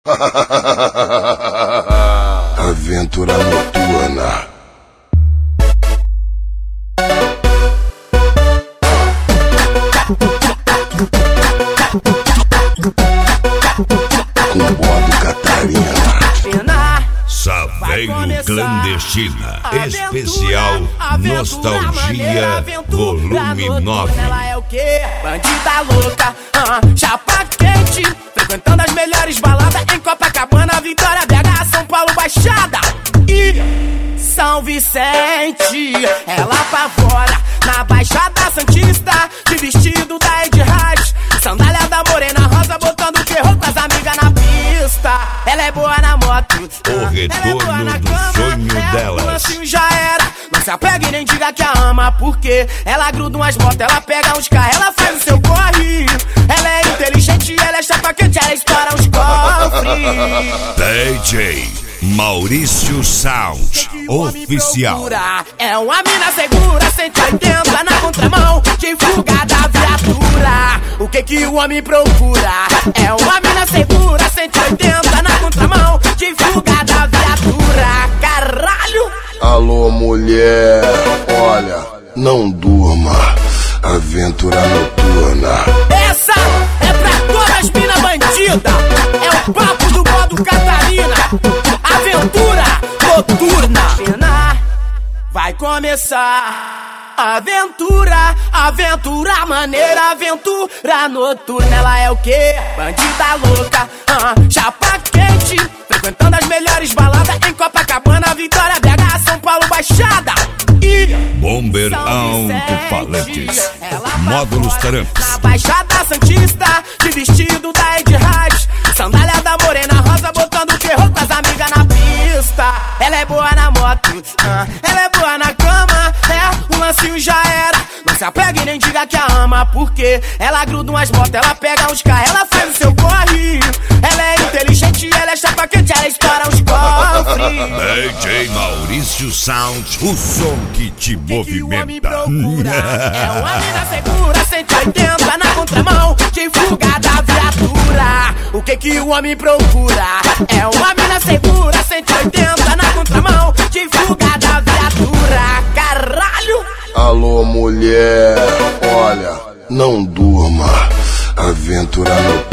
Aventura noturna. Com modo Catarina. Saveiro Clandestina, especial Nostalgia, volume 9. Ela é o quê? Bandida louca, chapa quente, frequentando as melhores baladas em Copacabana, Vitória, BH, São Paulo, Baixada e São Vicente. Ela apavora na Baixada Santista, de vestido da Ed Raj, sandália da Morena Rosa, botando terror com as amigas na pista. Ela é boa na moto, o retorno do sonho delas. O assim já era, não se apega e nem diga que a ama, porque ela gruda umas motos, ela pega uns carros, ela faz o seu corre. Ela é inteligente, ela é chapa quente, ela estoura uns cofres. DJ Maurício Sound Oficial. É uma mina segura, 180 na contramão, de fuga da viatura. O que o homem procura? É uma mina segura, 180 na contramão, de fuga da viatura. Caralho! Alô, mulher, olha, não durma. Aventura noturna. Essa é pra todas as minas bandidas. É o papo do modo Catarina. Aventura noturna. Vai começar aventura, aventura maneira, aventura noturna. Ela é o quê? Bandida louca, chapa quente, frequentando as melhores baladas em Copacabana, Vitória, BH, São Paulo, Baixada e Bomber Alto-Falantes, módulos Taramps. na Baixada Santista, de vestido da Ed Raj, sandália da Morena Rosa, botando terror com as amigas na pista. Ela é boa na moto, ela é boa na cama, o lancinho já era, não se apega e nem diga que a ama, porque ela gruda umas motos, ela pega uns carros, ela faz o seu corre. Ela é inteligente, ela é chapa quente, ela estoura uns cofres. DJ Maurício Sound, o som que te movimenta. É uma mina segura, 180 na contramão, de fuga da viatura. O que o homem procura? É uma mina segura, 180 na contramão, de fuga da viatura. Caralho! Alô, mulher, olha, não durma. Aventura noturna.